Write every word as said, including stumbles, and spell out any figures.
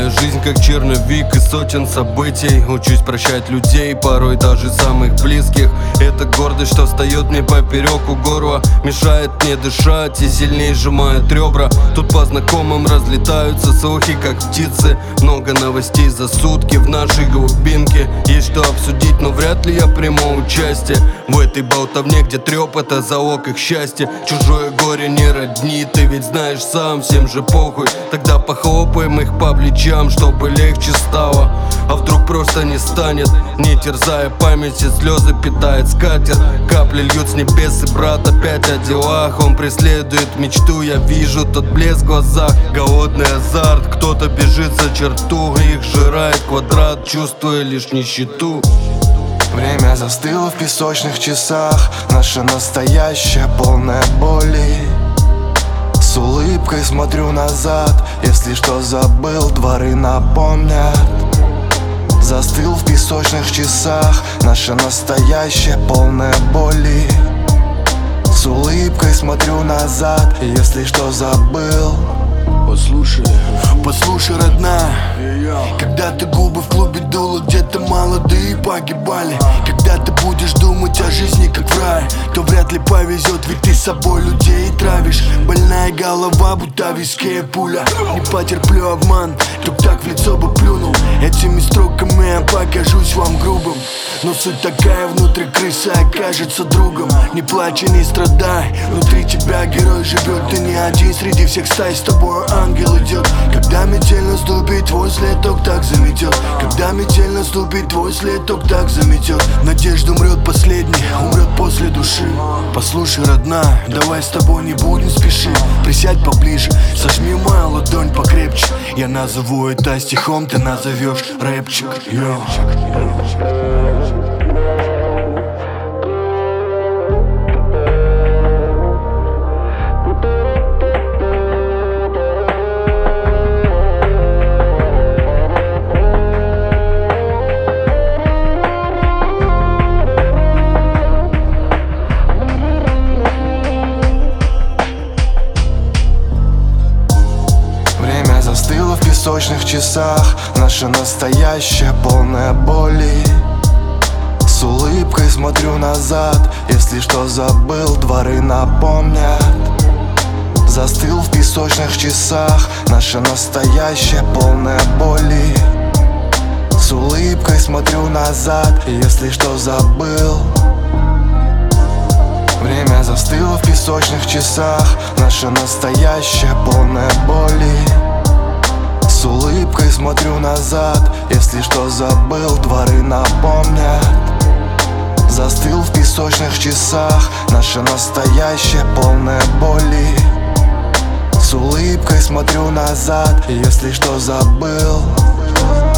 Моя жизнь как черновик из сотен событий. Учусь прощать людей, порой даже самых близких. Это гордость, что встает мне поперек у горла, мешает мне дышать и сильнее сжимает ребра. Тут по знакомым разлетаются слухи, как птицы. Много новостей за сутки в нашей глубинке. Есть что обсудить, но вряд ли я приму участие в этой болтовне, где треп — это залог их счастья. Чужое горе не родни, ты ведь знаешь сам, всем же похуй. Тогда похлопаем их по плечам, чтобы легче стало. А вдруг просто не станет, не терзая память, и слезы питает скатерть. Капли льют с небес, и брат опять о делах. Он преследует мечту, я вижу тот блеск в глазах. Голодный азарт, кто-то бежит за черту, их жирает квадрат, чувствуя лишь нищету. Время застыло в песочных часах, наше настоящее полное боли. С улыбкой смотрю назад, если что забыл, дворы напомнят. Застыл в песочных часах, наше настоящее полное боли. С улыбкой смотрю назад, если что забыл. Послушай, послушай, родная, когда ты губы в клубе дула, где-то молодые погибали. Когда ты будешь думать о жизни как в рае, то вряд ли повезет, ведь ты с собой людей травишь. Больная голова, будто виская пуля. Не потерплю обман, кто так в лицо бы плюнул. Этими строками я покажусь вам грубым, но суть такая: внутри крыса окажется другом. Не плачь и не страдай, внутри тебя герой живет. Ты не один среди всех стай, с тобой ангел идет. Когда метель наступит, твой след ток так заметет. Когда метель наступит, твой след ток так заметет. Надежда умрет последней, умрет после души. Послушай, родная, давай с тобой не будем спешить. Присядь поближе, сожми мою ладонь покрепче. Я назову это стихом, ты назовешь рэпчик. Йо. Застыло в песочных часах, наше настоящее полное боли. С улыбкой смотрю назад, если что забыл, дворы напомнят. Застыл в песочных часах, наше настоящее полное боли. С улыбкой смотрю назад, если что забыл. Время застыло в песочных часах, наше настоящее полное боли. С улыбкой смотрю назад, если что забыл, дворы напомнят. Застыл в песочных часах, наше настоящее полное боли. С улыбкой смотрю назад, если что забыл.